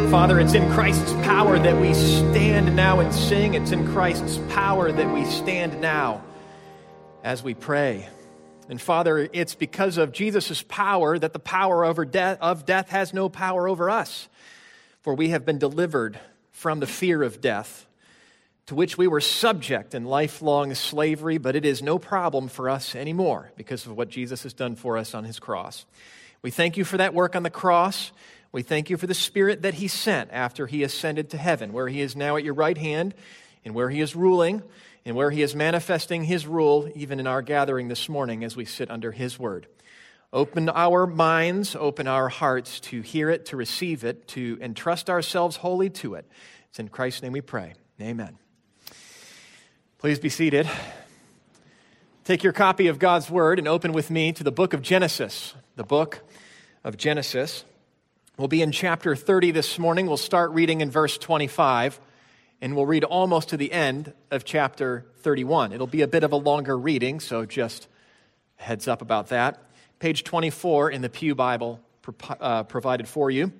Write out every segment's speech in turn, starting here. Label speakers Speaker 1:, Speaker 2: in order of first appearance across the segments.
Speaker 1: Father, it's in Christ's power that we stand now and sing. It's in Christ's power that we stand now as we pray. And Father, it's because of Jesus' power that the power of death has no power over us. For we have been delivered from the fear of death, to which we were subject in lifelong slavery, but it is no problem for us anymore because of what Jesus has done for us on his cross. We thank you for that work on the cross. We thank you for the Spirit that he sent after he ascended to heaven, where he is now at your right hand, and where he is ruling, and where he is manifesting his rule, even in our gathering this morning as we sit under his word. Open our minds, open our hearts to hear it, to receive it, to entrust ourselves wholly to it. It's in Christ's name we pray. Amen. Please be seated. Take your copy of God's word and open with me to the book of Genesis. The book of Genesis. We'll be in chapter 30 this morning. We'll start reading in verse 25, and we'll read almost to the end of chapter 31. It'll be a bit of a longer reading, so just a heads up about that. Page 24 in the Pew Bible provided for you.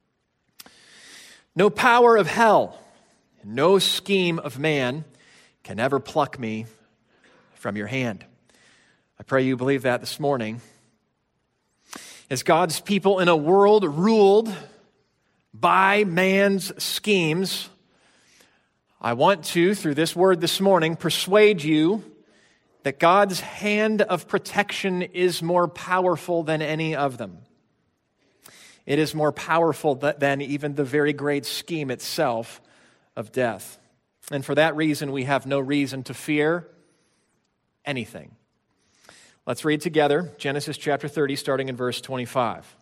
Speaker 1: No power of hell, no scheme of man can ever pluck me from your hand. I pray you believe that this morning. As God's people in a world ruled by man's schemes, I want to, through this word this morning, persuade you that God's hand of protection is more powerful than any of them. It is more powerful than even the very great scheme itself of death. And for that reason, we have no reason to fear anything. Let's read together Genesis chapter 30, starting in verse 25.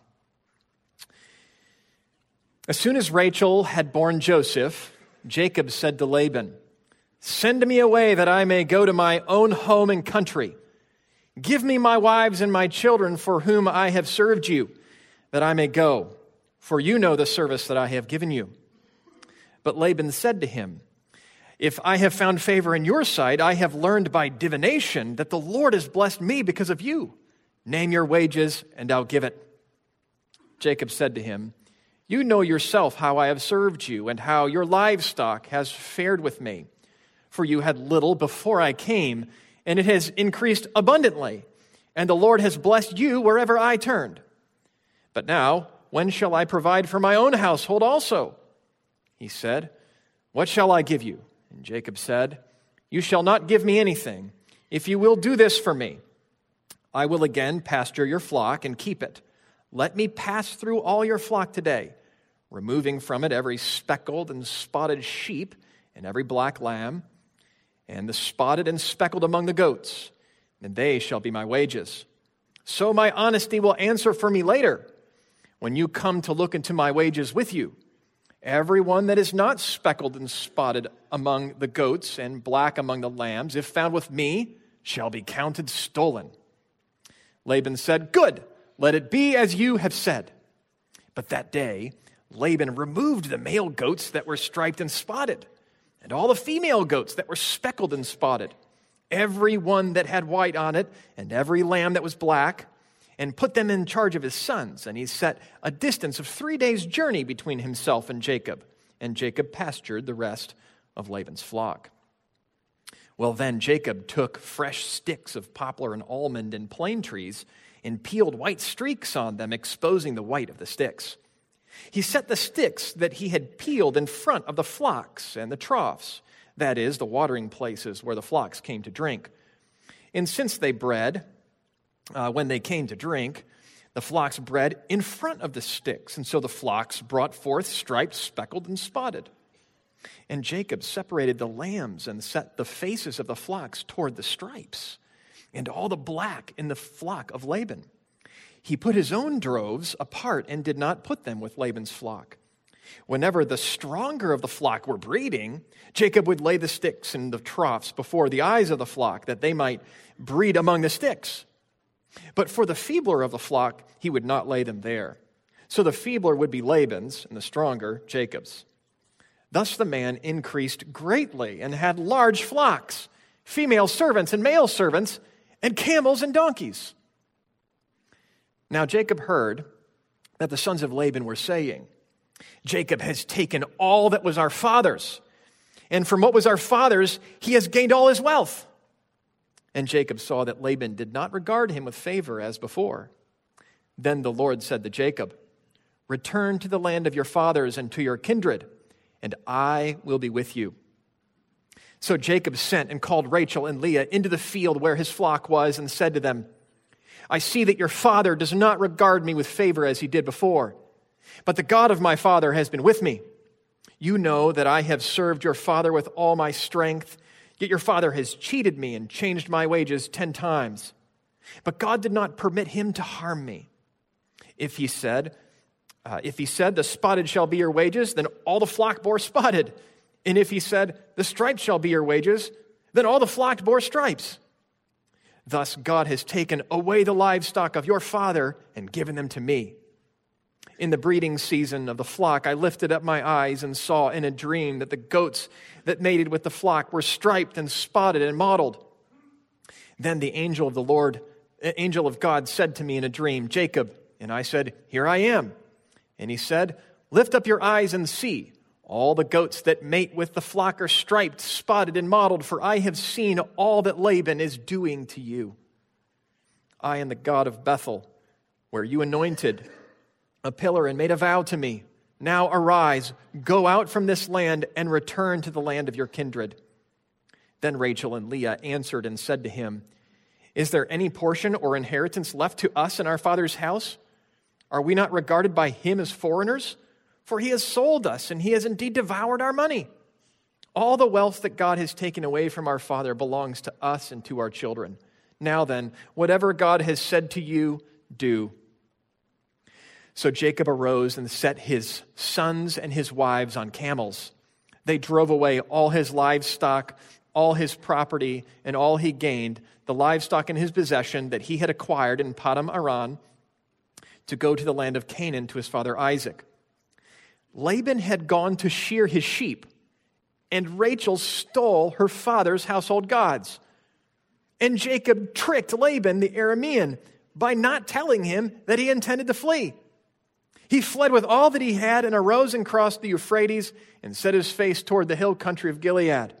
Speaker 1: As soon as Rachel had borne Joseph, Jacob said to Laban, "Send me away that I may go to my own home and country. Give me my wives and my children for whom I have served you, that I may go, for you know the service that I have given you." But Laban said to him, "If I have found favor in your sight, I have learned by divination that the Lord has blessed me because of you. Name your wages, and I'll give it." Jacob said to him, "You know yourself how I have served you, and how your livestock has fared with me. For you had little before I came, and it has increased abundantly, and the Lord has blessed you wherever I turned. But now, when shall I provide for my own household also?" He said, "What shall I give you?" And Jacob said, "You shall not give me anything. If you will do this for me, I will again pasture your flock and keep it. Let me pass through all your flock today, removing from it every speckled and spotted sheep and every black lamb, and the spotted and speckled among the goats, and they shall be my wages. So my honesty will answer for me later, when you come to look into my wages with you. Everyone that is not speckled and spotted among the goats and black among the lambs, if found with me, shall be counted stolen." Laban said, "Good, let it be as you have said." But that day, Laban removed the male goats that were striped and spotted, and all the female goats that were speckled and spotted, every one that had white on it, and every lamb that was black, and put them in charge of his sons. And he set a distance of 3 days' journey between himself and Jacob pastured the rest of Laban's flock. Well, then Jacob took fresh sticks of poplar and almond and plane trees and peeled white streaks on them, exposing the white of the sticks. He set the sticks that he had peeled in front of the flocks and the troughs, that is, the watering places where the flocks came to drink. And since they bred, when they came to drink, the flocks bred in front of the sticks, and so the flocks brought forth striped, speckled, and spotted. And Jacob separated the lambs and set the faces of the flocks toward the stripes, and all the black in the flock of Laban. He put his own droves apart and did not put them with Laban's flock. Whenever the stronger of the flock were breeding, Jacob would lay the sticks in the troughs before the eyes of the flock, that they might breed among the sticks. But for the feebler of the flock, he would not lay them there. So the feebler would be Laban's, and the stronger Jacob's. Thus the man increased greatly and had large flocks, female servants and male servants, and camels and donkeys. Now Jacob heard that the sons of Laban were saying, Jacob has taken all that was our father's, and from what was our father's, he has gained all his wealth." And Jacob saw that Laban did not regard him with favor as before. Then the Lord said to Jacob, "Return to the land of your fathers and to your kindred, and I will be with you." So Jacob sent and called Rachel and Leah into the field where his flock was and said to them, "I see that your father does not regard me with favor as he did before, but the God of my father has been with me. You know that I have served your father with all my strength, yet your father has cheated me and changed my wages 10 times. But God did not permit him to harm me. If he said, the spotted shall be your wages, then all the flock bore spotted. And if he said, the striped shall be your wages, then all the flock bore stripes. Thus God has taken away the livestock of your father and given them to me. In the breeding season of the flock, I lifted up my eyes and saw in a dream that the goats that mated with the flock were striped and spotted and mottled. Then the angel of God said to me in a dream, 'Jacob,' and I said, 'Here I am.' And he said, 'Lift up your eyes and see. All the goats that mate with the flock are striped, spotted, and mottled, for I have seen all that Laban is doing to you. I am the God of Bethel, where you anointed a pillar and made a vow to me. Now arise, go out from this land and return to the land of your kindred.' Then Rachel and Leah answered and said to him, 'Is there any portion or inheritance left to us in our father's house? Are we not regarded by him as foreigners? For he has sold us, and he has indeed devoured our money. All the wealth that God has taken away from our father belongs to us and to our children. Now then, whatever God has said to you, do.' So Jacob arose and set his sons and his wives on camels. They drove away all his livestock, all his property, and all he gained, the livestock in his possession that he had acquired in Paddan Aram, to go to the land of Canaan to his father Isaac. Laban had gone to shear his sheep, and Rachel stole her father's household gods. And Jacob tricked Laban the Aramean by not telling him that he intended to flee. He fled with all that he had and arose and crossed the Euphrates and set his face toward the hill country of Gilead.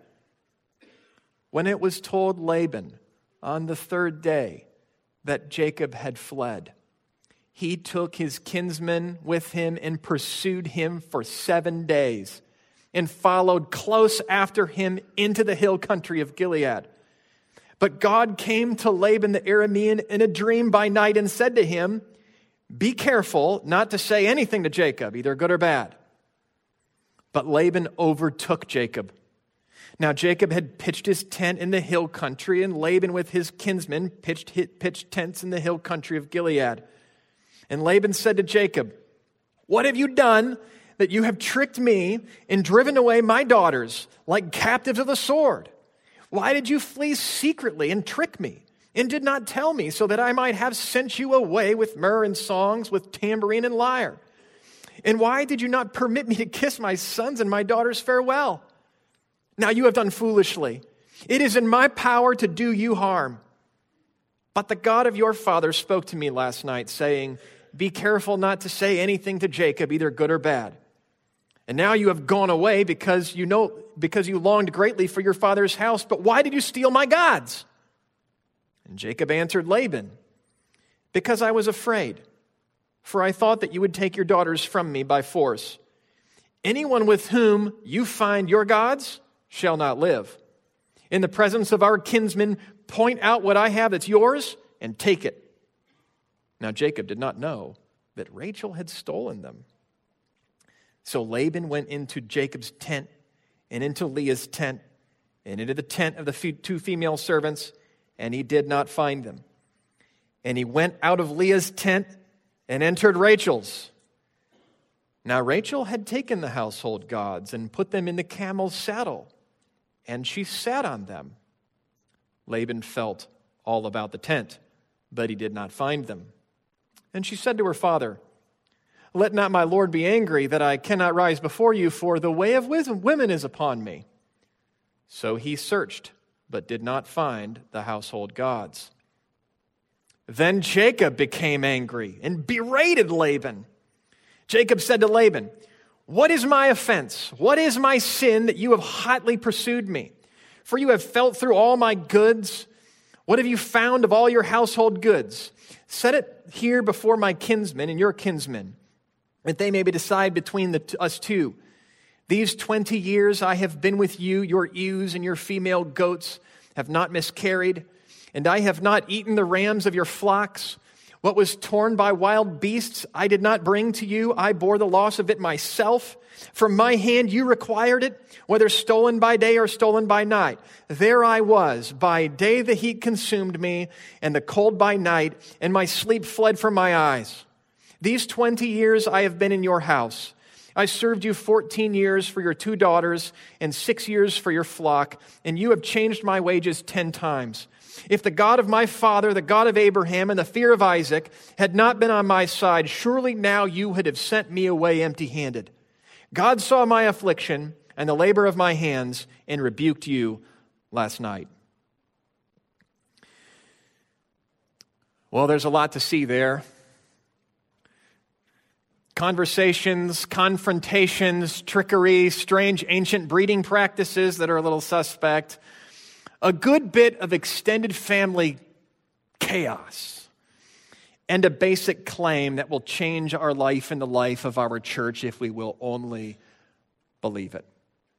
Speaker 1: When it was told Laban on the 3rd day that Jacob had fled, he took his kinsmen with him and pursued him for 7 days and followed close after him into the hill country of Gilead. But God came to Laban the Aramean in a dream by night and said to him, 'Be careful not to say anything to Jacob, either good or bad.' But Laban overtook Jacob. Now Jacob had pitched his tent in the hill country, and Laban with his kinsmen pitched tents in the hill country of Gilead. And Laban said to Jacob, 'What have you done that you have tricked me and driven away my daughters like captives of the sword? Why did you flee secretly and trick me, and did not tell me, so that I might have sent you away with myrrh and songs, with tambourine and lyre? And why did you not permit me to kiss my sons and my daughters farewell? Now you have done foolishly. It is in my power to do you harm. But the God of your father spoke to me last night, saying, Be careful not to say anything to Jacob, either good or bad. And now you have gone away because you longed greatly for your father's house. But why did you steal my gods?' And Jacob answered Laban, 'Because I was afraid, for I thought that you would take your daughters from me by force. Anyone with whom you find your gods shall not live. In the presence of our kinsmen, point out what I have that's yours and take it.' Now Jacob did not know that Rachel had stolen them. So Laban went into Jacob's tent and into Leah's tent and into the tent of the 2 female servants, and he did not find them. And he went out of Leah's tent and entered Rachel's. Now Rachel had taken the household gods and put them in the camel's saddle, and she sat on them. Laban felt all about the tent, but he did not find them. And she said to her father, 'Let not my lord be angry that I cannot rise before you, for the way of women is upon me.' So he searched, but did not find the household gods. Then Jacob became angry and berated Laban. Jacob said to Laban, What is my offense? What is my sin that you have hotly pursued me? For you have felt through all my goods. What have you found of all your household goods? Set it here before my kinsmen and your kinsmen, that they may decide between us two. These 20 years I have been with you, your ewes and your female goats have not miscarried, and I have not eaten the rams of your flocks. What was torn by wild beasts I did not bring to you. I bore the loss of it myself. From my hand you required it, whether stolen by day or stolen by night. There I was. By day the heat consumed me, and the cold by night, and my sleep fled from my eyes. These 20 years I have been in your house. I served you 14 years for your 2 daughters and 6 years for your flock, and you have changed my wages 10 times. If the God of my father, the God of Abraham, and the fear of Isaac had not been on my side, surely now you would have sent me away empty-handed. God saw my affliction and the labor of my hands and rebuked you last night. Well, there's a lot to see there. Conversations, confrontations, trickery, strange ancient breeding practices that are a little suspect. A good bit of extended family chaos. And a basic claim that will change our life and the life of our church if we will only believe it.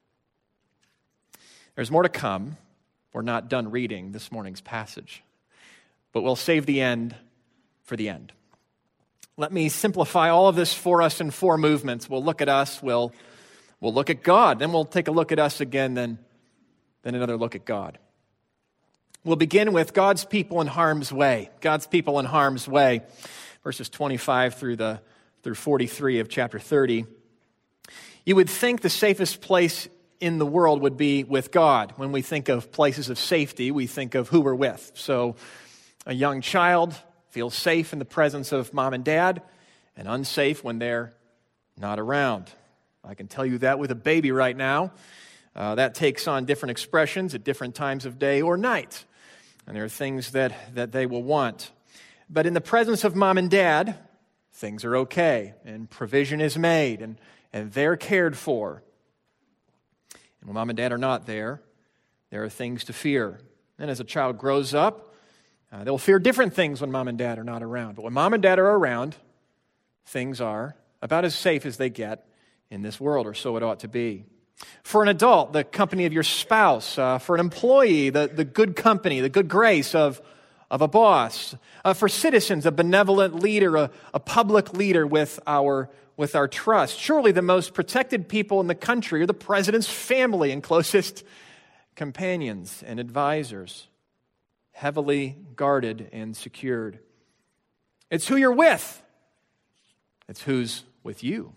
Speaker 1: There's more to come. We're not done reading this morning's passage, but we'll save the end for the end. Let me simplify all of this for us in 4 movements. We'll look at us, we'll look at God, then we'll take a look at us again, then another look at God. We'll begin with God's people in harm's way. God's people in harm's way, verses 25 through 43 of chapter 30. You would think the safest place in the world would be with God. When we think of places of safety, we think of who we're with. So a young child feels safe in the presence of mom and dad, and unsafe when they're not around. I can tell you that with a baby right now. That takes on different expressions at different times of day or night. And there are things that they will want. But in the presence of mom and dad, things are okay, and provision is made, and they're cared for. And when mom and dad are not there, there are things to fear. And as a child grows up, they'll fear different things when mom and dad are not around. But when mom and dad are around, things are about as safe as they get in this world, or so it ought to be. For an adult, the company of your spouse. For an employee, the good company, the good grace of a boss. For citizens, a benevolent leader, a public leader with our trust. Surely the most protected people in the country are the president's family and closest companions and advisors. Heavily guarded and secured. It's who you're with. It's who's with you.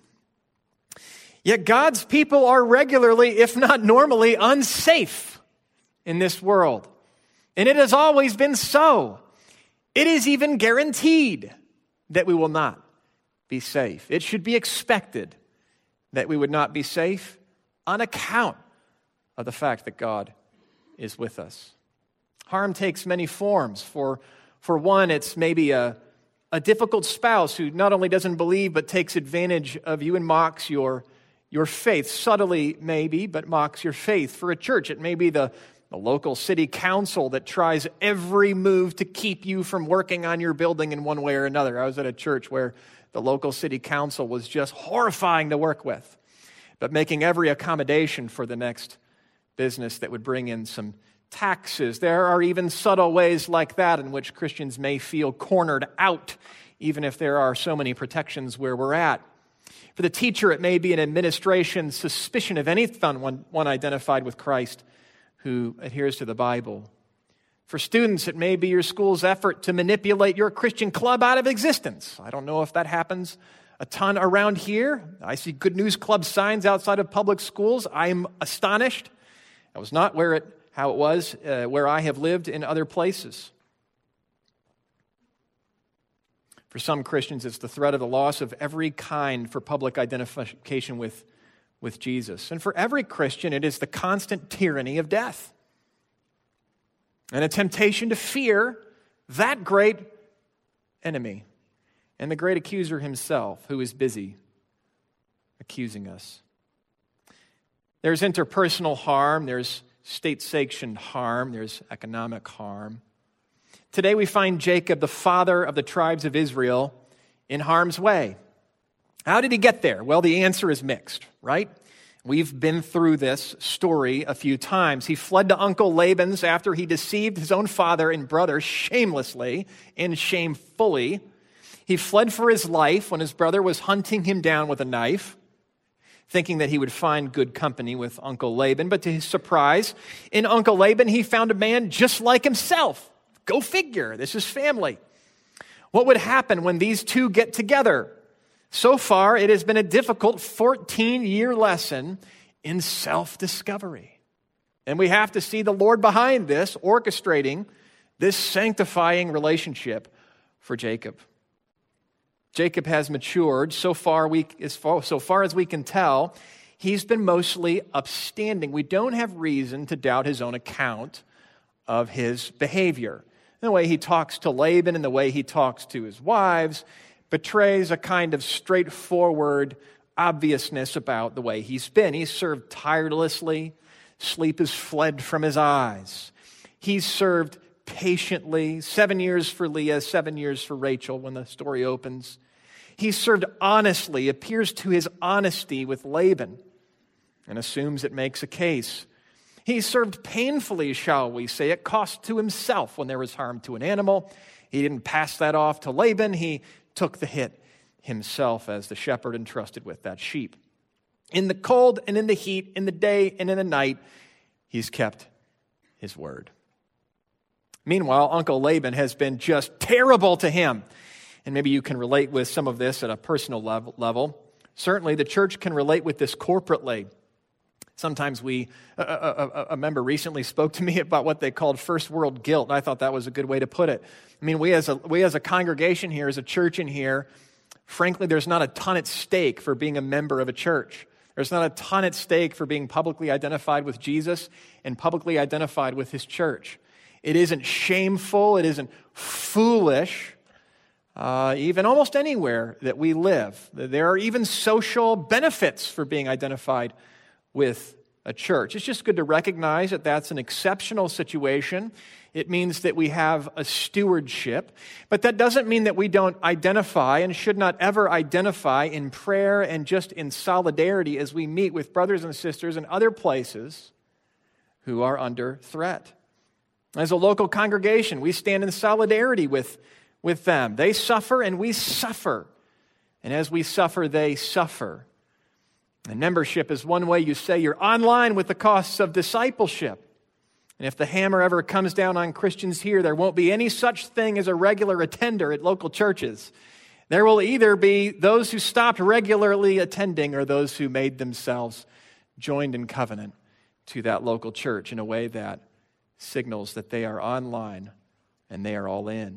Speaker 1: Yet God's people are regularly, if not normally, unsafe in this world. And it has always been so. It is even guaranteed that we will not be safe. It should be expected that we would not be safe on account of the fact that God is with us. Harm takes many forms. For one, it's maybe a difficult spouse who not only doesn't believe but takes advantage of you and mocks your faith. Subtly, maybe, but mocks your faith. For a church, it may be the local city council that tries every move to keep you from working on your building in one way or another. I was at a church where the local city council was just horrifying to work with, but making every accommodation for the next business that would bring in some taxes. There are even subtle ways like that in which Christians may feel cornered out, even if there are so many protections where we're at. For the teacher, it may be an administration suspicion of anyone one identified with Christ who adheres to the Bible. For students, it may be your school's effort to manipulate your Christian club out of existence. I don't know if that happens a ton around here. I see Good News Club signs outside of public schools. I'm astonished. That was not how it was where I have lived in other places. For some Christians, it's the threat of the loss of every kind for public identification with Jesus. And for every Christian, it is the constant tyranny of death and a temptation to fear that great enemy and the great accuser himself, who is busy accusing us. There's interpersonal harm, there's state-sanctioned harm, there's economic harm. Today we find Jacob, the father of the tribes of Israel, in harm's way. How did he get there? Well, the answer is mixed, right? We've been through this story a few times. He fled to Uncle Laban's after he deceived his own father and brother shamelessly and shamefully. He fled for his life when his brother was hunting him down with a knife, thinking that he would find good company with Uncle Laban. But to his surprise, in Uncle Laban, he found a man just like himself. Go figure, this is family. What would happen when these two get together? So far, it has been a difficult 14-year lesson in self-discovery. And we have to see the Lord behind this, orchestrating this sanctifying relationship for Jacob. Jacob has matured. So far as we can tell, he's been mostly upstanding. We don't have reason to doubt his own account of his behavior. The way he talks to Laban and the way he talks to his wives betrays a kind of straightforward obviousness about the way he's been. He's served tirelessly. Sleep has fled from his eyes. He's served patiently. 7 years for Leah, 7 years for Rachel when the story opens. He served honestly, appears to his honesty with Laban, and assumes it makes a case. He served painfully, shall we say, at cost to himself when there was harm to an animal. He didn't pass that off to Laban. He took the hit himself as the shepherd entrusted with that sheep. In the cold and in the heat, in the day and in the night, he's kept his word. Meanwhile, Uncle Laban has been just terrible to him. And maybe you can relate with some of this at a personal level. Certainly, the church can relate with this corporately. Sometimes a member recently spoke to me about what they called first world guilt, and I thought that was a good way to put it. I mean, we as a congregation here, as a church in here, frankly, there's not a ton at stake for being a member of a church. There's not a ton at stake for being publicly identified with Jesus and publicly identified with his church. It isn't shameful, it isn't foolish, even almost anywhere that we live. There are even social benefits for being identified with a church. It's just good to recognize that that's an exceptional situation. It means that we have a stewardship, but that doesn't mean that we don't identify and should not ever identify in prayer and just in solidarity as we meet with brothers and sisters in other places who are under threat. As a local congregation, we stand in solidarity with them. They suffer and we suffer. And as we suffer, they suffer. And membership is one way you say you're online with the costs of discipleship. And if the hammer ever comes down on Christians here, there won't be any such thing as a regular attender at local churches. There will either be those who stopped regularly attending or those who made themselves joined in covenant to that local church in a way that signals that they are online and they are all in.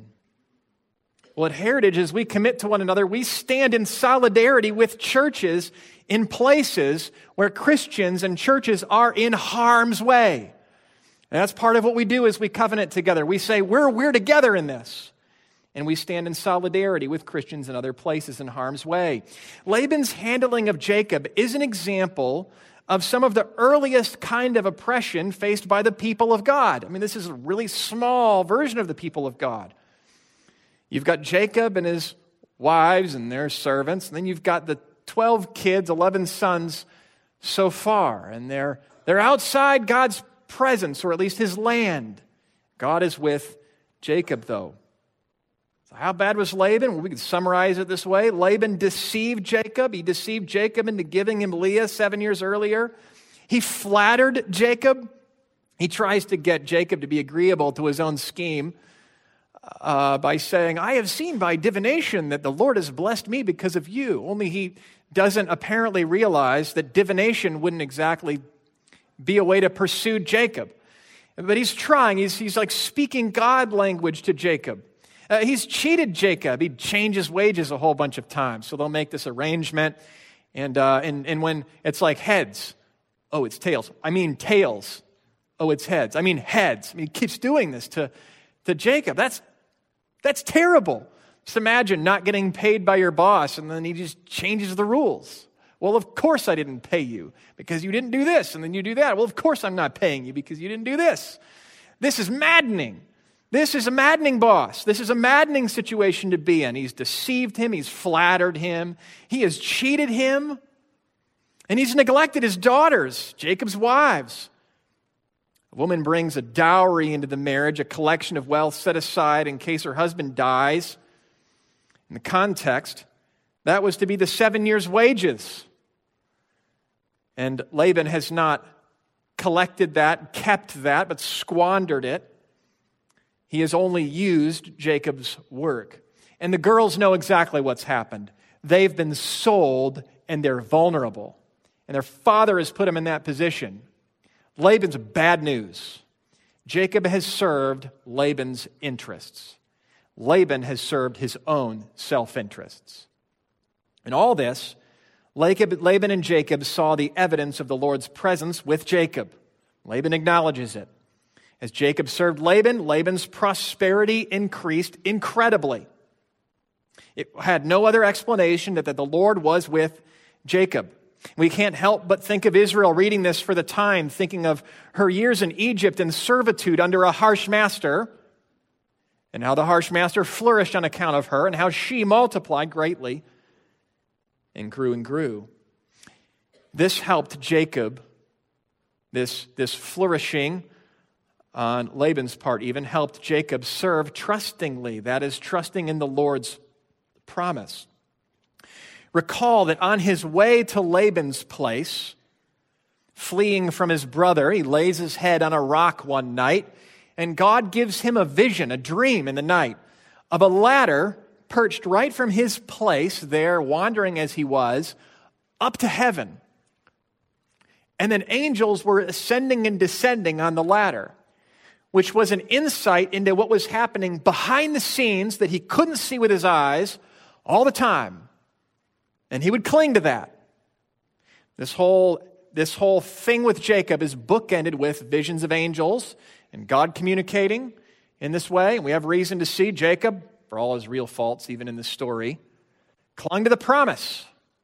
Speaker 1: Well, at Heritage, as we commit to one another, we stand in solidarity with churches in places where Christians and churches are in harm's way. And that's part of what we do as we covenant together. We say, we're together in this. And we stand in solidarity with Christians in other places in harm's way. Laban's handling of Jacob is an example of some of the earliest kind of oppression faced by the people of God. I mean, this is a really small version of the people of God. You've got Jacob and his wives and their servants, and then you've got the 12 kids, 11 sons so far, and they're outside God's presence, or at least his land. God is with Jacob, though. So how bad was Laban? Well, we could summarize it this way. Laban deceived Jacob. He deceived Jacob into giving him Leah 7 years earlier. He flattered Jacob. He tries to get Jacob to be agreeable to his own scheme by saying, I have seen by divination that the Lord has blessed me because of you. Only he doesn't apparently realize that divination wouldn't exactly be a way to pursue Jacob. But he's trying. He's like speaking God language to Jacob. He's cheated Jacob. He changes wages a whole bunch of times. So they'll make this arrangement. And when it's like heads, oh, it's tails. I mean tails. Oh, it's heads. I mean heads. I mean, he keeps doing this to Jacob. That's terrible. Just imagine not getting paid by your boss and then he just changes the rules. Well, of course I didn't pay you because you didn't do this, and then you do that. Well, of course I'm not paying you because you didn't do this. This is maddening. This is a maddening boss. This is a maddening situation to be in. He's deceived him. He's flattered him. He has cheated him. And he's neglected his daughters, Jacob's wives. A woman brings a dowry into the marriage, a collection of wealth set aside in case her husband dies. In the context, that was to be the 7 years' wages. And Laban has not collected that, kept that, but squandered it. He has only used Jacob's work. And the girls know exactly what's happened. They've been sold and they're vulnerable. And their father has put them in that position. Laban's bad news. Jacob has served Laban's interests. Laban has served his own self-interests. In all this, Laban and Jacob saw the evidence of the Lord's presence with Jacob. Laban acknowledges it. As Jacob served Laban, Laban's prosperity increased incredibly. It had no other explanation that the Lord was with Jacob. We can't help but think of Israel reading this for the time, thinking of her years in Egypt in servitude under a harsh master, and how the harsh master flourished on account of her, and how she multiplied greatly and grew and grew. This helped Jacob, this flourishing on Laban's part even, helped Jacob serve trustingly, that is, trusting in the Lord's promise. Recall that on his way to Laban's place, fleeing from his brother, he lays his head on a rock one night, and God gives him a vision, a dream in the night, of a ladder perched right from his place there, wandering as he was, up to heaven. And then angels were ascending and descending on the ladder, which was an insight into what was happening behind the scenes that he couldn't see with his eyes all the time. And he would cling to that. This whole thing with Jacob is bookended with visions of angels and God communicating in this way. And we have reason to see Jacob, for all his real faults, even in this story, clung to the promise.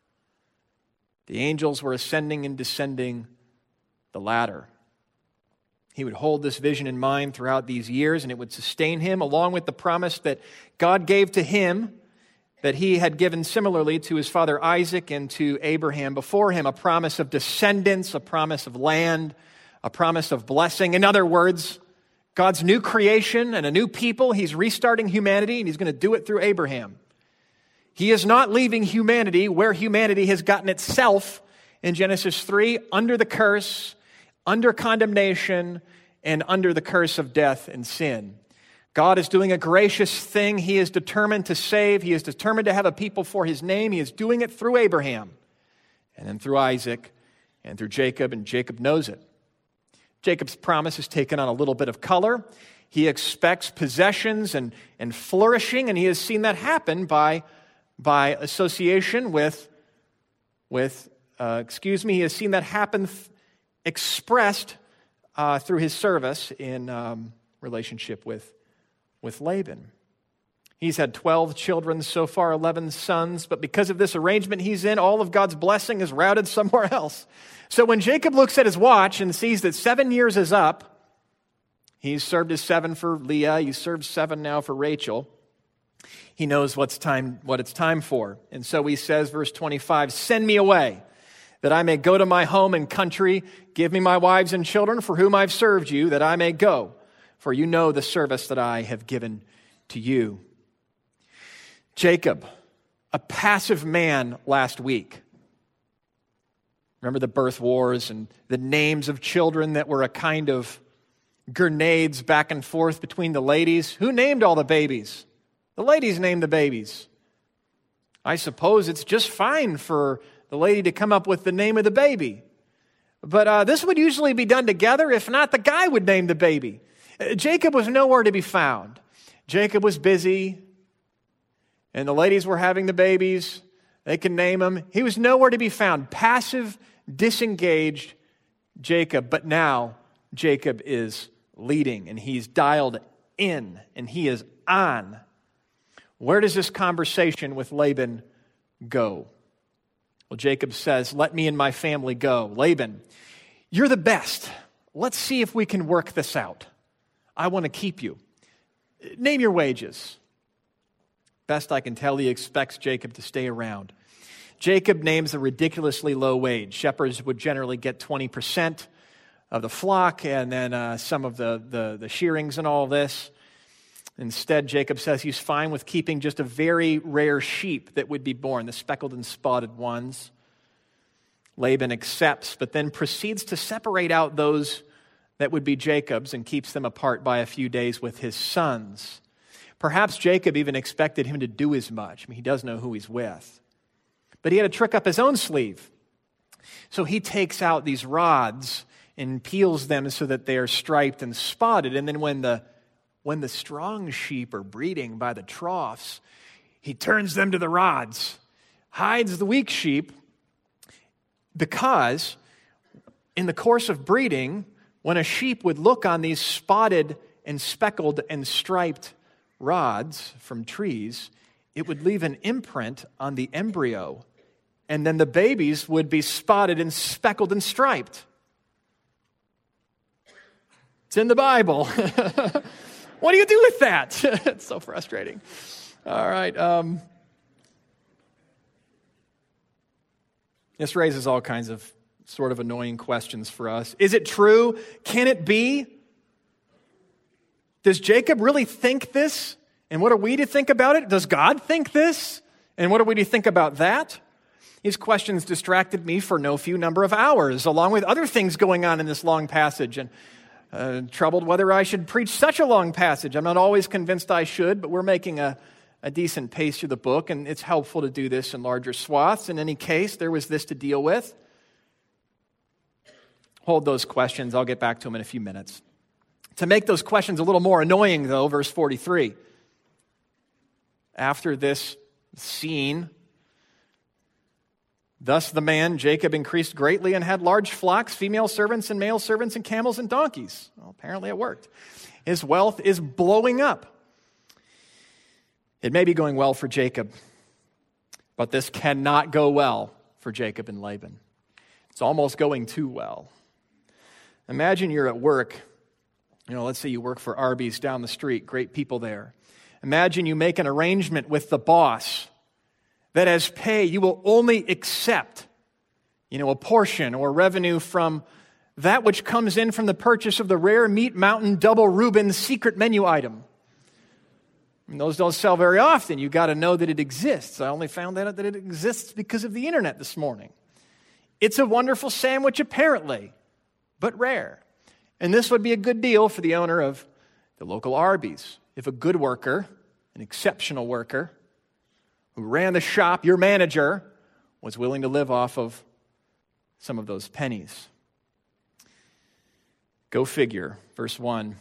Speaker 1: The angels were ascending and descending the ladder. He would hold this vision in mind throughout these years, and it would sustain him, along with the promise that God gave to him, that he had given similarly to his father Isaac and to Abraham before him, a promise of descendants, a promise of land, a promise of blessing. In other words, God's new creation and a new people. He's restarting humanity, and he's going to do it through Abraham. He is not leaving humanity where humanity has gotten itself in Genesis 3, under the curse, under condemnation, and under the curse of death and sin. God is doing a gracious thing. He is determined to save. He is determined to have a people for his name. He is doing it through Abraham, and then through Isaac, and through Jacob, and Jacob knows it. Jacob's promise has taken on a little bit of color. He expects possessions and flourishing, and he has seen that happen by association with he has seen that happen expressed through his service in relationship with Laban. He's had 12 children so far, 11 sons, but because of this arrangement he's in, all of God's blessing is routed somewhere else. So when Jacob looks at his watch and sees that 7 years is up, he's served his 7 for Leah, he's served 7 now for Rachel, he knows what it's time for. And so he says, verse 25, "Send me away, that I may go to my home and country. Give me my wives and children for whom I've served you, that I may go. For you know the service that I have given to you." Jacob, a passive man last week. Remember the birth wars and the names of children that were a kind of grenades back and forth between the ladies? Who named all the babies? The ladies named the babies. I suppose it's just fine for the lady to come up with the name of the baby. But this would usually be done together. If not, the guy would name the baby. Jacob was nowhere to be found. Jacob was busy, and the ladies were having the babies. They can name him. He was nowhere to be found. Passive, disengaged Jacob. But now Jacob is leading, and he's dialed in, and he is on. Where does this conversation with Laban go? Well, Jacob says, let me and my family go. Laban, you're the best. Let's see if we can work this out. I want to keep you. Name your wages. Best I can tell, he expects Jacob to stay around. Jacob names a ridiculously low wage. Shepherds would generally get 20% of the flock and then some of the shearings and all this. Instead, Jacob says he's fine with keeping just a very rare sheep that would be born, the speckled and spotted ones. Laban accepts, but then proceeds to separate out those that would be Jacob's and keeps them apart by a few days with his sons. Perhaps Jacob even expected him to do as much. I mean, he does know who he's with. But he had a trick up his own sleeve. So he takes out these rods and peels them so that they are striped and spotted. And then when the strong sheep are breeding by the troughs, he turns them to the rods, hides the weak sheep, because in the course of breeding, when a sheep would look on these spotted and speckled and striped rods from trees, it would leave an imprint on the embryo, and then the babies would be spotted and speckled and striped. It's in the Bible. What do you do with that? It's so frustrating. All right. This raises all kinds of sort of annoying questions for us. Is it true? Can it be? Does Jacob really think this? And what are we to think about it? Does God think this? And what are we to think about that? These questions distracted me for no few number of hours, along with other things going on in this long passage, and troubled whether I should preach such a long passage. I'm not always convinced I should, but we're making a decent pace through the book, and it's helpful to do this in larger swaths. In any case, there was this to deal with. Hold those questions. I'll get back to them in a few minutes. To make those questions a little more annoying, though, verse 43. After this scene, thus the man, Jacob, increased greatly and had large flocks, female servants and male servants, and camels and donkeys. Well, apparently it worked. His wealth is blowing up. It may be going well for Jacob, but this cannot go well for Jacob and Laban. It's almost going too well. Imagine you're at work. Let's say you work for Arby's down the street. Great people there. Imagine you make an arrangement with the boss that as pay you will only accept, a portion or revenue from that which comes in from the purchase of the rare Meat Mountain Double Reuben secret menu item. And those don't sell very often. You got to know that it exists. I only found out that it exists because of the internet this morning. It's a wonderful sandwich apparently, but rare. And this would be a good deal for the owner of the local Arby's. If a good worker, an exceptional worker, who ran the shop, your manager, was willing to live off of some of those pennies. Go figure, verse 1.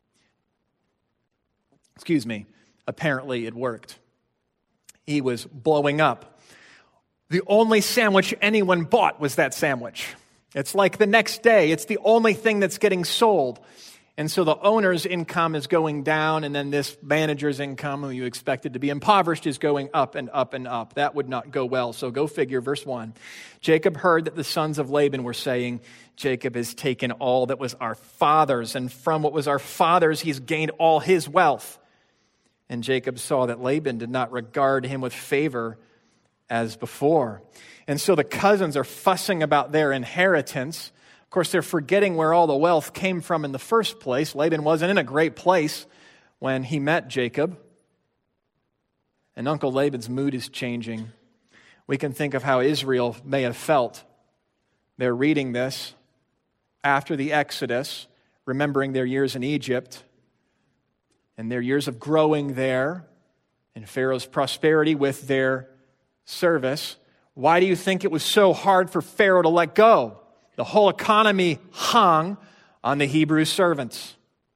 Speaker 1: Apparently it worked. He was blowing up. The only sandwich anyone bought was that sandwich. It's like the next day. It's the only thing that's getting sold. And so the owner's income is going down, and then this manager's income, who you expected to be impoverished, is going up and up and up. That would not go well. So go figure, verse 1. Jacob heard that the sons of Laban were saying, Jacob has taken all that was our father's, and from what was our father's he's gained all his wealth. And Jacob saw that Laban did not regard him with favor as before. And so the cousins are fussing about their inheritance. Of course, they're forgetting where all the wealth came from in the first place. Laban wasn't in a great place when he met Jacob. And Uncle Laban's mood is changing. We can think of how Israel may have felt. They're reading this after the Exodus, remembering their years in Egypt and their years of growing there and Pharaoh's prosperity with their service. Why do you think it was so hard for Pharaoh to let go? The whole economy hung on the Hebrew servants.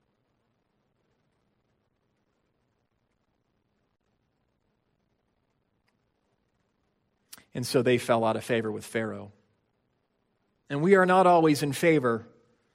Speaker 1: And so they fell out of favor with Pharaoh. And we are not always in favor,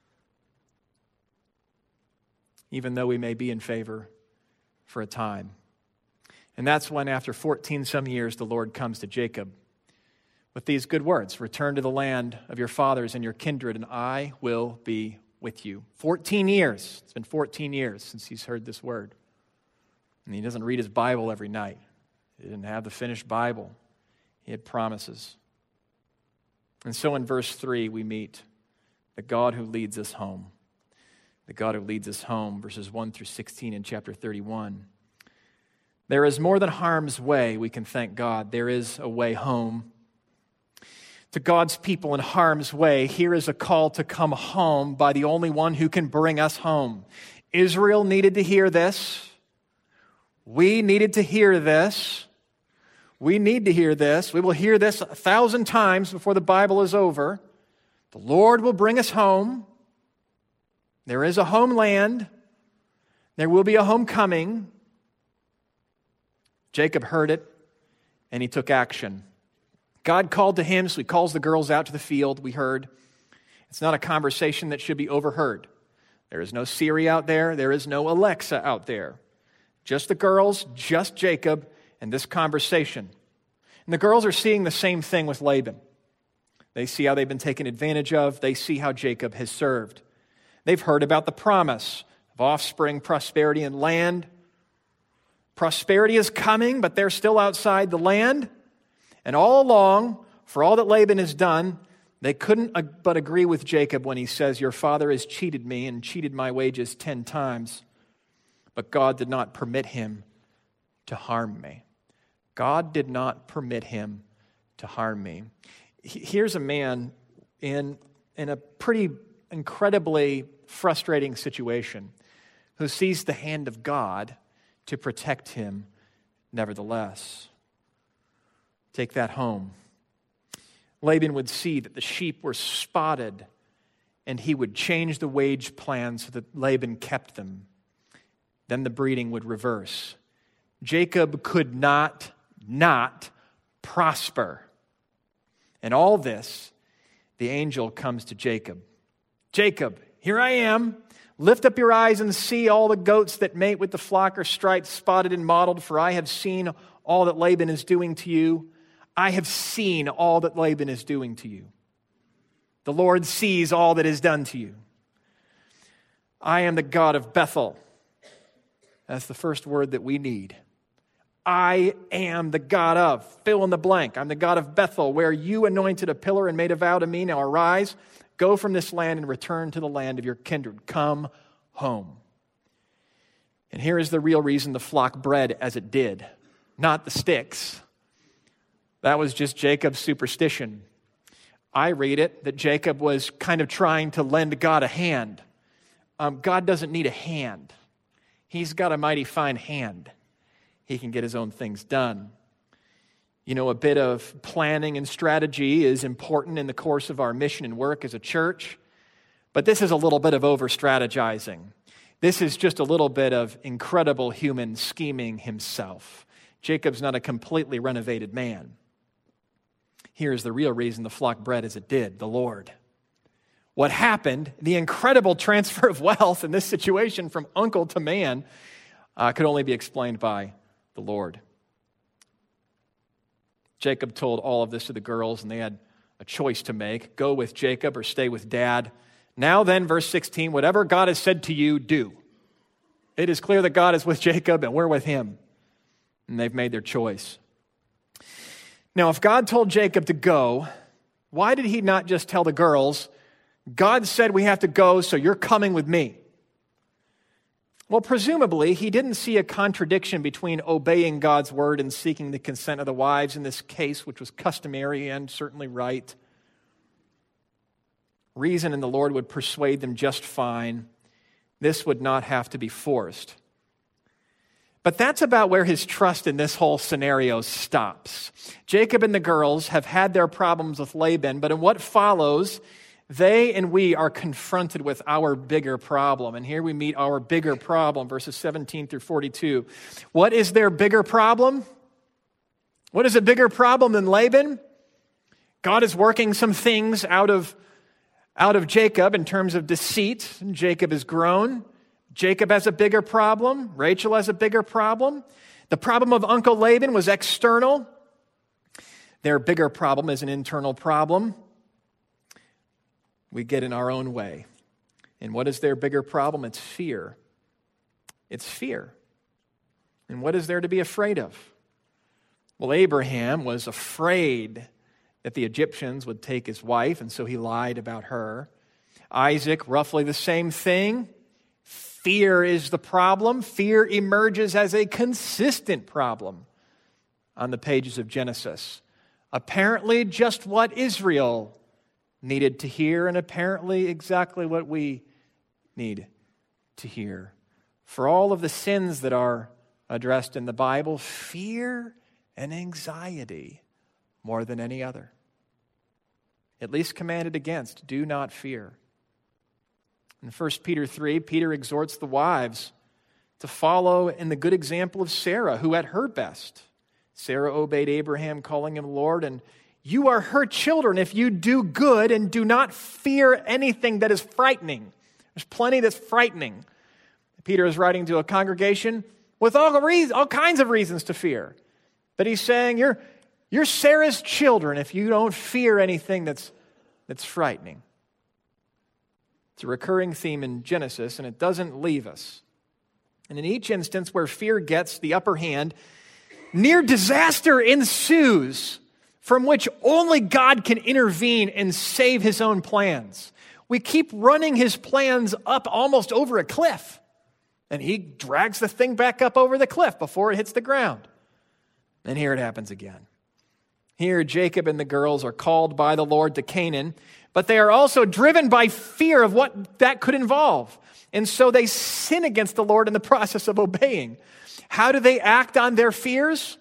Speaker 1: even though we may be in favor for a time. And that's when, after 14 some years, the Lord comes to Jacob with these good words, return to the land of your fathers and your kindred, and I will be with you. 14 years. It's been 14 years since he's heard this word. And he doesn't read his Bible every night. He didn't have the finished Bible. He had promises. And so in verse 3, we meet the God who leads us home. The God who leads us home, verses 1 through 16 in chapter 31. There is more than harm's way, we can thank God. There is a way home. To God's people in harm's way, here is a call to come home by the only one who can bring us home. Israel needed to hear this. We needed to hear this. We need to hear this. We will hear this 1,000 times before the Bible is over. The Lord will bring us home. There is a homeland. There will be a homecoming. Jacob heard it, and he took action. God called to him, so he calls the girls out to the field, we heard. It's not a conversation that should be overheard. There is no Siri out there. There is no Alexa out there. Just the girls, just Jacob, and this conversation. And the girls are seeing the same thing with Laban. They see how they've been taken advantage of. They see how Jacob has served. They've heard about the promise of offspring, prosperity, and land. Prosperity is coming, but they're still outside the land. And all along, for all that Laban has done, they couldn't but agree with Jacob when he says, your father has cheated me and cheated my wages 10 times. But God did not permit him to harm me. God did not permit him to harm me. Here's a man in a pretty incredibly frustrating situation who sees the hand of God to protect him nevertheless. Take that home. Laban would see that the sheep were spotted, and he would change the wage plan so that Laban kept them. Then the breeding would reverse. Jacob could not prosper. And all this, the angel comes to Jacob. Jacob, here I am. Lift up your eyes and see all the goats that mate with the flock are striped, spotted, and mottled, for I have seen all that Laban is doing to you. I have seen all that Laban is doing to you. The Lord sees all that is done to you. I am the God of Bethel. That's the first word that we need. I am the God of, fill in the blank. I'm the God of Bethel, where you anointed a pillar and made a vow to me. Now arise, go from this land and return to the land of your kindred. Come home. And here is the real reason the flock bred as it did, not the sticks. That was just Jacob's superstition. I read it that Jacob was kind of trying to lend God a hand. God doesn't need a hand. He's got a mighty fine hand. He can get his own things done. You know, a bit of planning and strategy is important in the course of our mission and work as a church, but this is a little bit of over-strategizing. This is just a little bit of incredible human scheming himself. Jacob's not a completely renovated man. Here's the real reason the flock bred as it did, the Lord. What happened, the incredible transfer of wealth in this situation from uncle to man, could only be explained by the Lord. Jacob told all of this to the girls, and they had a choice to make. Go with Jacob or stay with Dad. Now then, verse 16, whatever God has said to you, do. It is clear that God is with Jacob and we're with him. And they've made their choice. Now, if God told Jacob to go, why did he not just tell the girls, God said we have to go, so you're coming with me? Well, presumably, he didn't see a contradiction between obeying God's word and seeking the consent of the wives in this case, which was customary and certainly right. Reason and the Lord would persuade them just fine. This would not have to be forced. But that's about where his trust in this whole scenario stops. Jacob and the girls have had their problems with Laban, but in what follows, they and we are confronted with our bigger problem. And here we meet our bigger problem, verses 17 through 42. What is their bigger problem? What is a bigger problem than Laban? God is working some things out of Jacob in terms of deceit. And Jacob has grown. Jacob has a bigger problem. Rachel has a bigger problem. The problem of Uncle Laban was external. Their bigger problem is an internal problem. We get in our own way. And what is their bigger problem? It's fear. It's fear. And what is there to be afraid of? Well, Abraham was afraid that the Egyptians would take his wife, and so he lied about her. Isaac, roughly the same thing. Fear is the problem. Fear emerges as a consistent problem on the pages of Genesis. Apparently just what Israel needed to hear, and apparently exactly what we need to hear. For all of the sins that are addressed in the Bible, fear and anxiety more than any other. At least commanded against, do not fear. In 1 Peter 3, Peter exhorts the wives to follow in the good example of Sarah, who at her best, Sarah obeyed Abraham, calling him Lord, and you are her children if you do good and do not fear anything that is frightening. There's plenty that's frightening. Peter is writing to a congregation with all kinds of reasons to fear. But he's saying, you're Sarah's children if you don't fear anything that's frightening. It's a recurring theme in Genesis, and it doesn't leave us. And in each instance where fear gets the upper hand, near disaster ensues from which only God can intervene and save his own plans. We keep running his plans up almost over a cliff, and he drags the thing back up over the cliff before it hits the ground. And here it happens again. Here, Jacob and the girls are called by the Lord to Canaan, but they are also driven by fear of what that could involve. And so they sin against the Lord in the process of obeying. How do they act on their fears?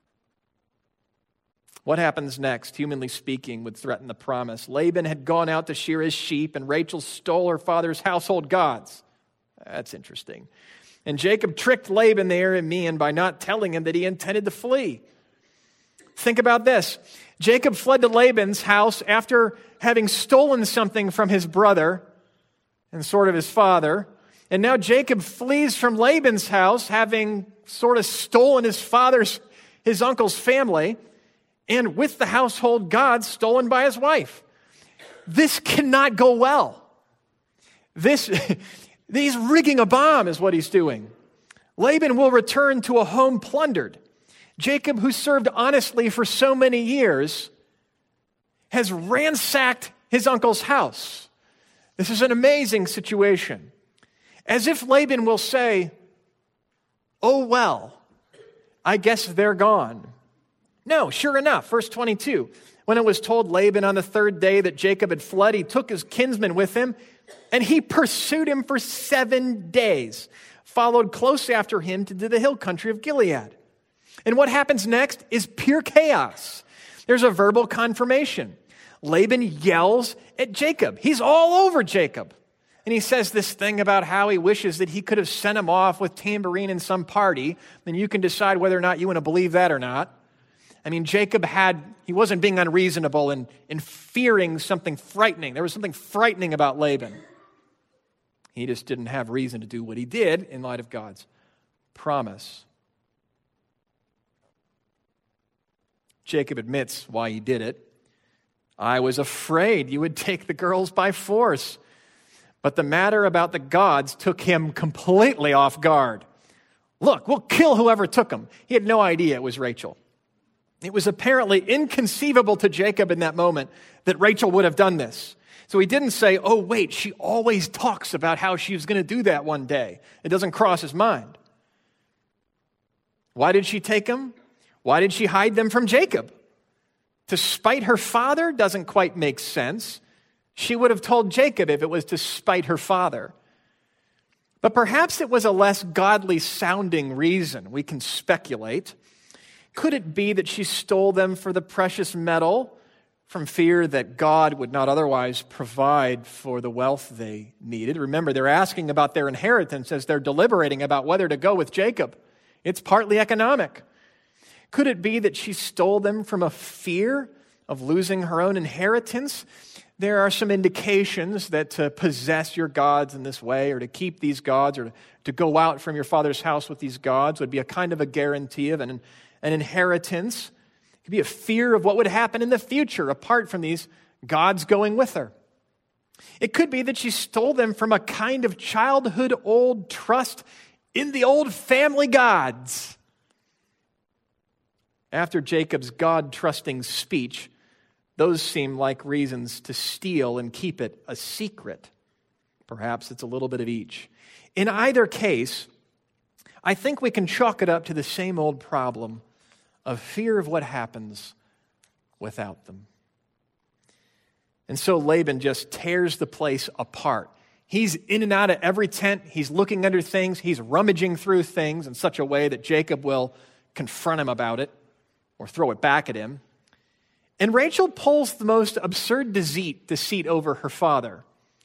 Speaker 1: What happens next, humanly speaking, would threaten the promise. Laban had gone out to shear his sheep, and Rachel stole her father's household gods. That's interesting. And Jacob tricked Laban the Aramean by not telling him that he intended to flee. Think about this. Jacob fled to Laban's house after having stolen something from his brother and sort of his father. And now Jacob flees from Laban's house, having sort of stolen his uncle's family, and with the household gods stolen by his wife. This cannot go well. He's rigging a bomb is what he's doing. Laban will return to a home plundered. Jacob, who served honestly for so many years, has ransacked his uncle's house. This is an amazing situation. As if Laban will say, oh, well, I guess they're gone. No, sure enough, verse 22, when it was told Laban on the third day that Jacob had fled, he took his kinsman with him, and he pursued him for 7 days, followed close after him to the hill country of Gilead. And what happens next is pure chaos. There's a verbal confirmation. Laban yells at Jacob. He's all over Jacob. And he says this thing about how he wishes that he could have sent him off with tambourine in some party. Then you can decide whether or not you want to believe that or not. I mean, Jacob he wasn't being unreasonable in fearing something frightening. There was something frightening about Laban. He just didn't have reason to do what he did in light of God's promise. Jacob admits why he did it. I was afraid you would take the girls by force. But the matter about the gods took him completely off guard. Look, we'll kill whoever took them. He had no idea it was Rachel. It was apparently inconceivable to Jacob in that moment that Rachel would have done this. So he didn't say, oh, wait, she always talks about how she was going to do that one day. It doesn't cross his mind. Why did she take them? Why did she hide them from Jacob? To spite her father doesn't quite make sense. She would have told Jacob if it was to spite her father. But perhaps it was a less godly sounding reason. We can speculate. Could it be that she stole them for the precious metal from fear that God would not otherwise provide for the wealth they needed? Remember, they're asking about their inheritance as they're deliberating about whether to go with Jacob. It's partly economic. Could it be that she stole them from a fear of losing her own inheritance? There are some indications that to possess your gods in this way, or to keep these gods, or to go out from your father's house with these gods would be a kind of a guarantee of an inheritance. could be a fear of what would happen in the future apart from these gods going with her. It could be that she stole them from a kind of childhood old trust in the old family gods. After Jacob's God-trusting speech, those seem like reasons to steal and keep it a secret. Perhaps it's a little bit of each. In either case, I think we can chalk it up to the same old problem of fear of what happens without them. And so Laban just tears the place apart. He's in and out of every tent. He's looking under things. He's rummaging through things in such a way that Jacob will confront him about it or throw it back at him. And Rachel pulls the most absurd deceit over her father.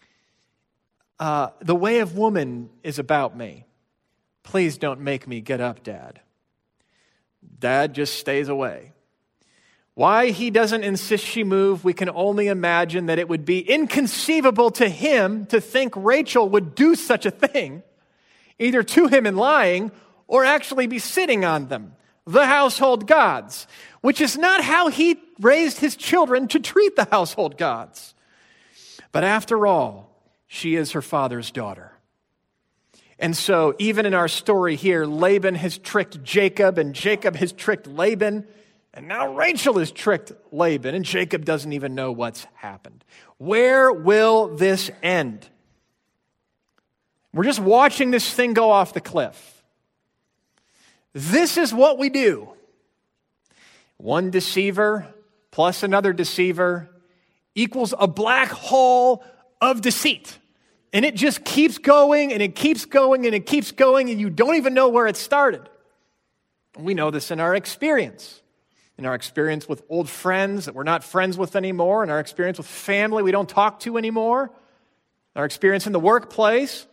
Speaker 1: The way of woman is about me. Please don't make me get up, Dad. Dad just stays away. Why he doesn't insist she move, we can only imagine that it would be inconceivable to him to think Rachel would do such a thing, either to him in lying or actually be sitting on them, the household gods, which is not how he raised his children to treat the household gods. But after all, she is her father's daughter. And so even in our story here, Laban has tricked Jacob and Jacob has tricked Laban. And now Rachel has tricked Laban, and Jacob doesn't even know what's happened. Where will this end? We're just watching this thing go off the cliff. This is what we do. One deceiver plus another deceiver equals a black hole of deceit. And it just keeps going, and it keeps going, and it keeps going, and you don't even know where it started. We know this in our experience. In our experience with old friends that we're not friends with anymore, in our experience with family we don't talk to anymore, our experience in the workplace,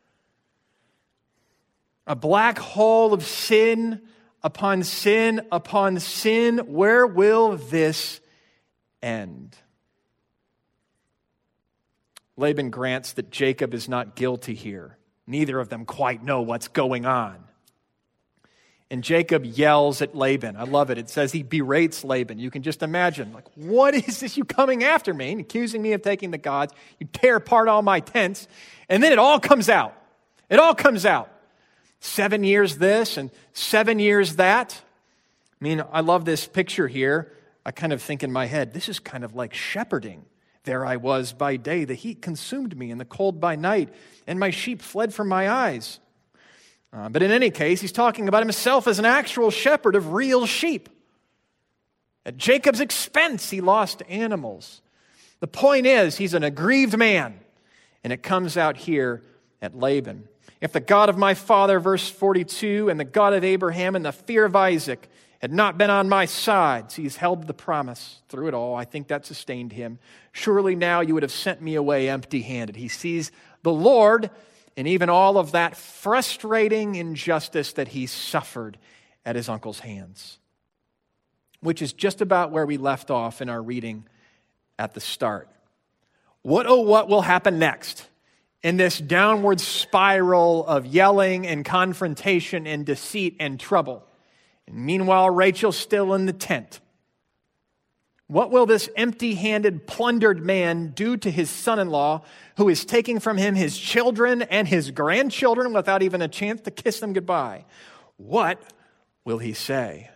Speaker 1: a black hole of sin upon sin upon sin. Where will this end? Laban grants that Jacob is not guilty here. Neither of them quite know what's going on. And Jacob yells at Laban. I love it. It says he berates Laban. You can just imagine, like, what is this? You coming after me and accusing me of taking the gods. You tear apart all my tents. And then it all comes out. It all comes out. 7 years this and 7 years that. I mean, I love this picture here. I kind of think in my head, this is kind of like shepherding. There I was by day. The heat consumed me and the cold by night. And my sheep fled from my eyes. But in any case, he's talking about himself as an actual shepherd of real sheep. At Jacob's expense, he lost animals. The point is, he's an aggrieved man. And it comes out here at Laban. If the God of my father, verse 42, and the God of Abraham and the fear of Isaac had not been on my side, so he's held the promise through it all. I think that sustained him. Surely now you would have sent me away empty-handed. He sees the Lord and even all of that frustrating injustice that he suffered at his uncle's hands, which is just about where we left off in our reading at the start. What will happen next in this downward spiral of yelling and confrontation and deceit and trouble? And meanwhile, Rachel's still in the tent. What will this empty-handed, plundered man do to his son-in-law who is taking from him his children and his grandchildren without even a chance to kiss them goodbye? What will he say?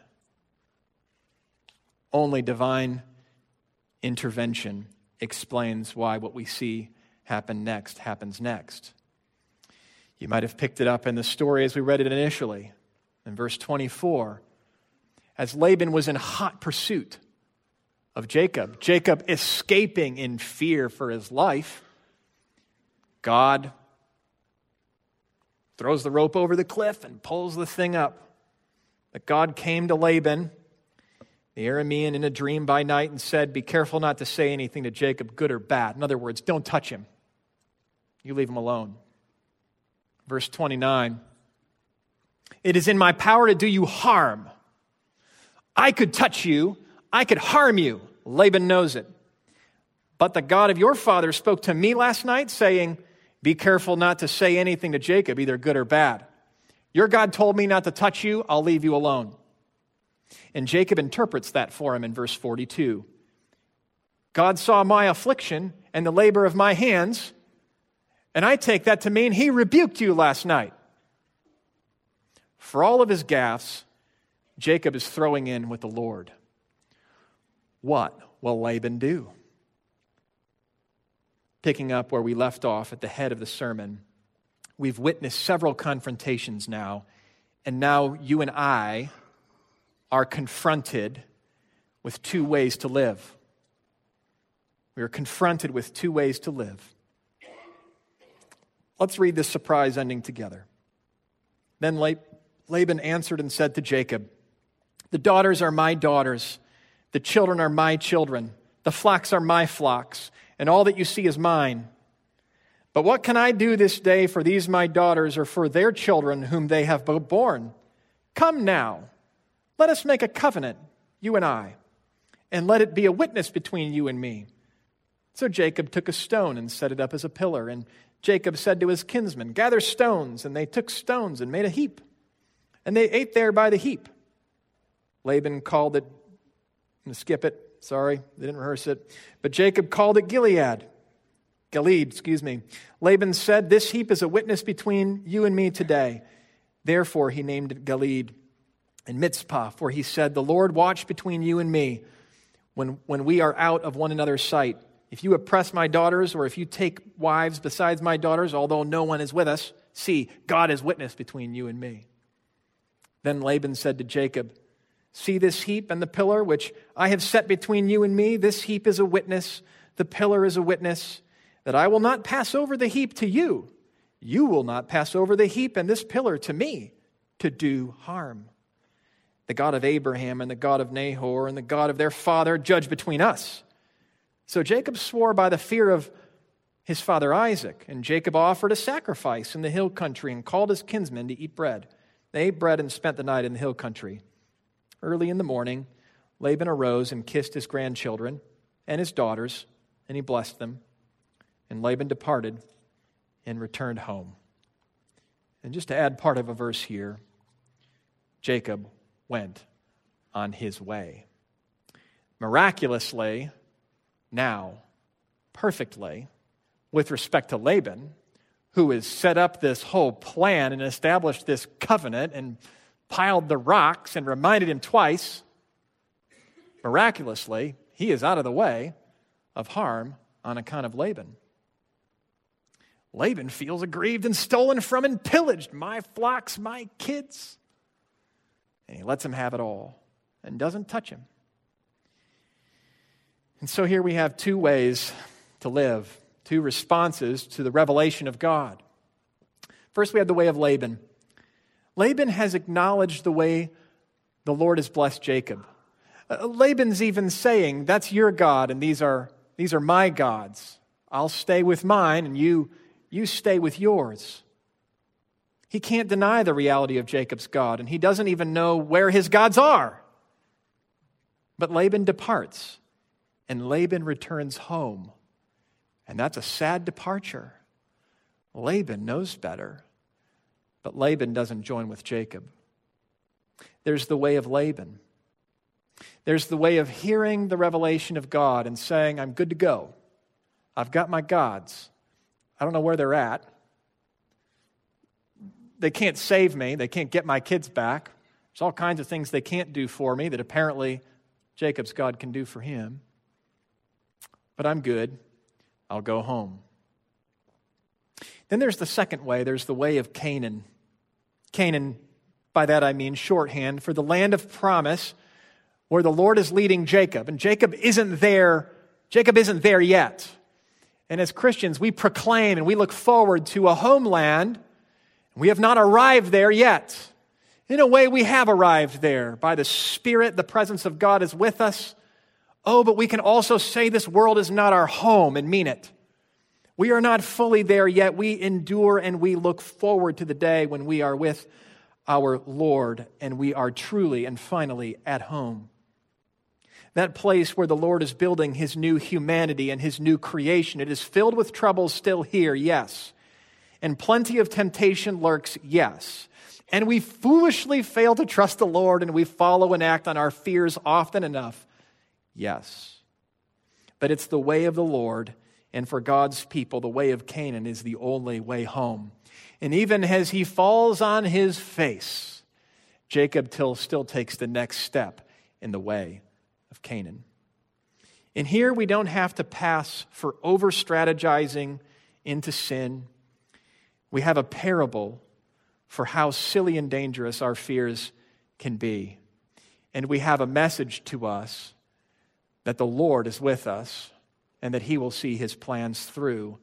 Speaker 1: Only divine intervention explains why what we see happens next. You might have picked it up in the story as we read it initially, in verse 24. As Laban was in hot pursuit of Jacob escaping in fear for his life, God throws the rope over the cliff and pulls the thing up. But God came to Laban, the Aramean, in a dream by night and said, "Be careful not to say anything to Jacob, good or bad." In other words, don't touch him. You leave him alone. Verse 29, "It is in my power to do you harm. I could touch you. I could harm you." Laban knows it. "But the God of your father spoke to me last night, saying, 'Be careful not to say anything to Jacob, either good or bad.' Your God told me not to touch you. I'll leave you alone." And Jacob interprets that for him in verse 42. God saw my affliction and the labor of my hands, and I take that to mean he rebuked you last night. For all of his gaffes, Jacob is throwing in with the Lord. What will Laban do? Picking up where we left off at the head of the sermon, we've witnessed several confrontations now, and now you and I are confronted with two ways to live. We are confronted with two ways to live. Let's read this surprise ending together. Then Laban answered and said to Jacob, "The daughters are my daughters, the children are my children, the flocks are my flocks, and all that you see is mine. But what can I do this day for these my daughters or for their children whom they have borne? Come now, let us make a covenant, you and I, and let it be a witness between you and me." So Jacob took a stone and set it up as a pillar. And Jacob said to his kinsmen, "Gather stones." And they took stones and made a heap. And they ate there by the heap. Laban called it, I'm going to skip it, sorry, they didn't rehearse it. But Jacob called it Gilead. Laban said, "This heap is a witness between you and me today." Therefore he named it Gilead. And Mizpah, for he said, "The Lord watch between you and me when we are out of one another's sight. If you oppress my daughters, or if you take wives besides my daughters, although no one is with us, see, God is witness between you and me." Then Laban said to Jacob, "See this heap and the pillar which I have set between you and me? This heap is a witness, the pillar is a witness, that I will not pass over the heap to you. You will not pass over the heap and this pillar to me to do harm. The God of Abraham and the God of Nahor and the God of their father judge between us." So Jacob swore by the fear of his father Isaac, and Jacob offered a sacrifice in the hill country and called his kinsmen to eat bread. They ate bread and spent the night in the hill country. Early in the morning, Laban arose and kissed his grandchildren and his daughters, and he blessed them. And Laban departed and returned home. And just to add part of a verse here, Jacob went on his way. Miraculously, now, perfectly, with respect to Laban, who has set up this whole plan and established this covenant and piled the rocks and reminded him twice, miraculously, he is out of the way of harm on account of Laban. Laban feels aggrieved and stolen from and pillaged. My flocks, my kids. And he lets him have it all and doesn't touch him. And so here we have two ways to live, two responses to the revelation of God. First, we have the way of Laban. Laban has acknowledged the way the Lord has blessed Jacob. Laban's even saying, "That's your God, and these are my gods. I'll stay with mine, and you stay with yours." He can't deny the reality of Jacob's God, and he doesn't even know where his gods are. But Laban departs. And Laban returns home. And that's a sad departure. Laban knows better. But Laban doesn't join with Jacob. There's the way of Laban. There's the way of hearing the revelation of God and saying, "I'm good to go. I've got my gods. I don't know where they're at. They can't save me. They can't get my kids back. There's all kinds of things they can't do for me that apparently Jacob's God can do for him. But I'm good. I'll go home." Then there's the second way. There's the way of Canaan. Canaan, by that I mean shorthand for the land of promise where the Lord is leading Jacob. And Jacob isn't there. Jacob isn't there yet. And as Christians, we proclaim and we look forward to a homeland. We have not arrived there yet. In a way, we have arrived there. By the Spirit, the presence of God is with us. Oh, but we can also say this world is not our home and mean it. We are not fully there yet. We endure and we look forward to the day when we are with our Lord and we are truly and finally at home. That place where the Lord is building his new humanity and his new creation. It is filled with troubles still here, yes. and plenty of temptation lurks, yes. And we foolishly fail to trust the Lord, and we follow and act on our fears often enough, yes. But it's the way of the Lord, and for God's people, the way of Canaan is the only way home. And even as he falls on his face, Jacob still takes the next step in the way of Canaan. And here we don't have to pass for over-strategizing into sin. We have a parable for how silly and dangerous our fears can be. And we have a message to us that the Lord is with us and that he will see his plans through,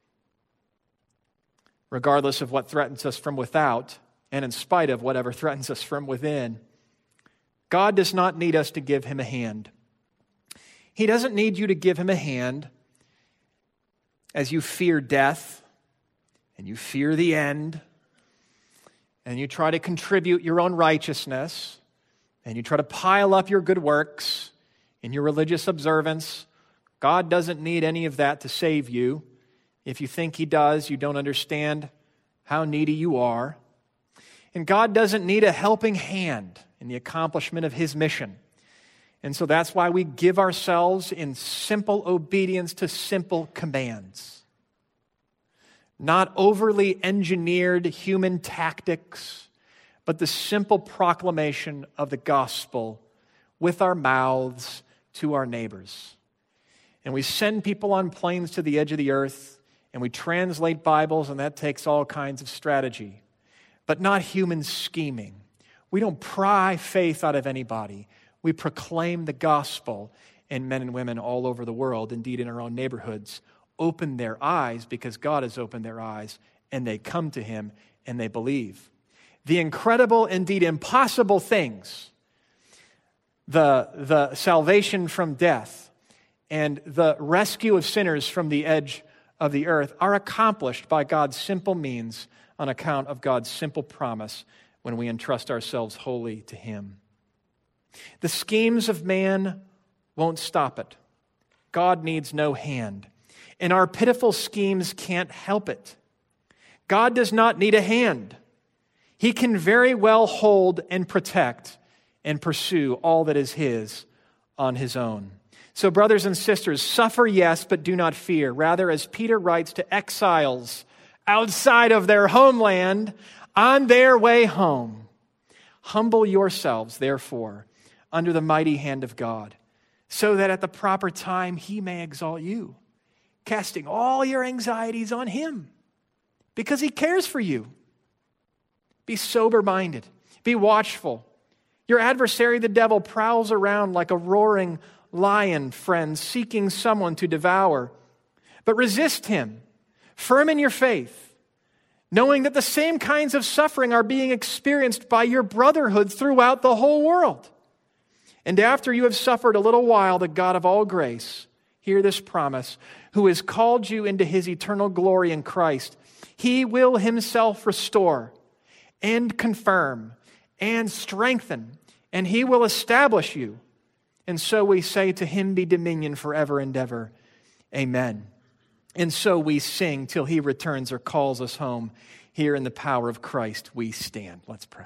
Speaker 1: regardless of what threatens us from without and in spite of whatever threatens us from within. God does not need us to give him a hand. He doesn't need you to give him a hand as you fear death and you fear the end and you try to contribute your own righteousness and you try to pile up your good works and your religious observance. God doesn't need any of that to save you. If you think he does, you don't understand how needy you are. And God doesn't need a helping hand in the accomplishment of his mission. And so that's why we give ourselves in simple obedience to simple commands. Not overly engineered human tactics, but the simple proclamation of the gospel with our mouths to our neighbors. And we send people on planes to the edge of the earth, and we translate Bibles, and that takes all kinds of strategy, but not human scheming. We don't pry faith out of anybody. We proclaim the gospel, and men and women all over the world, indeed in our own neighborhoods, open their eyes because God has opened their eyes, and they come to him and they believe. The incredible, indeed impossible things, the salvation from death and the rescue of sinners from the edge of the earth are accomplished by God's simple means on account of God's simple promise when we entrust ourselves wholly to him. The schemes of man won't stop it. God needs no hand. And our pitiful schemes can't help it. God does not need a hand. He can very well hold and protect and pursue all that is his on his own. So brothers and sisters, suffer, yes, but do not fear. Rather, as Peter writes to exiles outside of their homeland on their way home, humble yourselves, therefore, under the mighty hand of God, so that at the proper time he may exalt you, casting all your anxieties on him, because he cares for you. Be sober-minded. Be watchful. Your adversary, the devil, prowls around like a roaring lion, friends, seeking someone to devour. But resist him, firm in your faith, knowing that the same kinds of suffering are being experienced by your brotherhood throughout the whole world. And after you have suffered a little while, the God of all grace, hear this promise, who has called you into his eternal glory in Christ, he will himself restore and confirm and strengthen, and he will establish you. And so we say, to him be dominion forever and ever. Amen. And so we sing till he returns or calls us home. Here in the power of Christ we stand. Let's pray.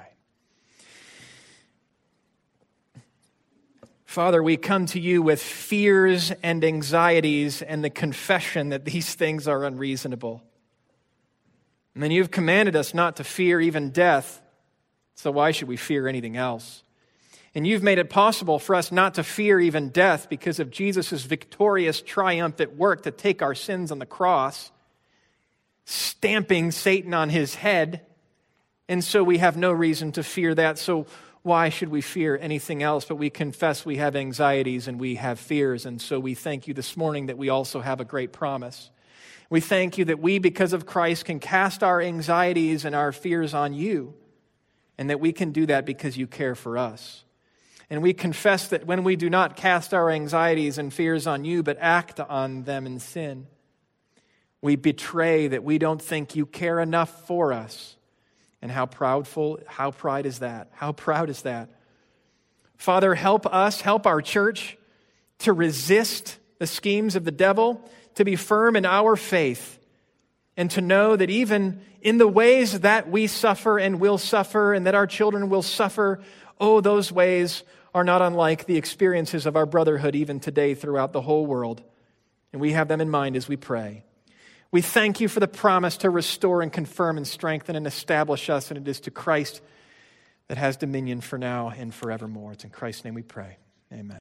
Speaker 1: Father, we come to you with fears and anxieties and the confession that these things are unreasonable. And then you've commanded us not to fear even death, so why should we fear anything else? And you've made it possible for us not to fear even death because of Jesus' victorious, triumphant work to take our sins on the cross, stamping Satan on his head. And so we have no reason to fear that. So why should we fear anything else? But we confess we have anxieties and we have fears. And so we thank you this morning that we also have a great promise. We thank you that we, because of Christ, can cast our anxieties and our fears on you, and that we can do that because you care for us. And we confess that when we do not cast our anxieties and fears on you, but act on them in sin, we betray that we don't think you care enough for us. And how proud is that? How proud is that? Father, help us, help our church to resist the schemes of the devil, to be firm in our faith, and to know that even in the ways that we suffer and will suffer and that our children will suffer, oh, those ways are not unlike the experiences of our brotherhood even today throughout the whole world. And we have them in mind as we pray. We thank you for the promise to restore and confirm and strengthen and establish us, and it is to Christ that has dominion for now and forevermore. It's in Christ's name we pray. Amen.